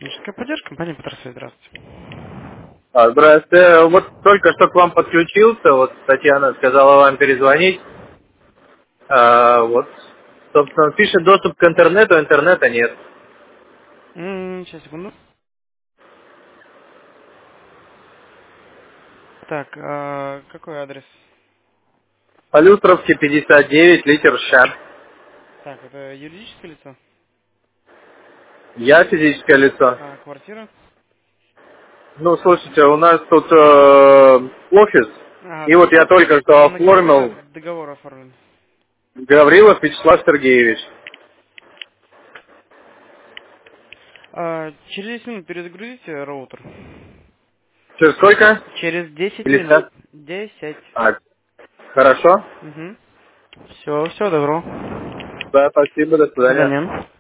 Техническая поддержка, компания Петросвет, здравствуйте. Здравствуйте. Вот только что к вам подключился. Вот Татьяна сказала вам перезвонить. Вот, собственно, пишет доступ к интернету, интернета нет. Сейчас, секунду. Так, какой адрес? Полюстровский 59, литер Щ. Так, это юридическое лицо? Я физическое лицо. А, квартира? Ну, слушайте, у нас тут офис. Ага, И то вот есть я только что на Гаврила оформил. договор оформлен. Гаврилов Вячеслав Сергеевич. Через 10 минут перезагрузите роутер. Через сколько? Через 10 Или минут. сейчас? 10. Хорошо. Угу. Все, добро. Да, спасибо, до До свидания. свидания.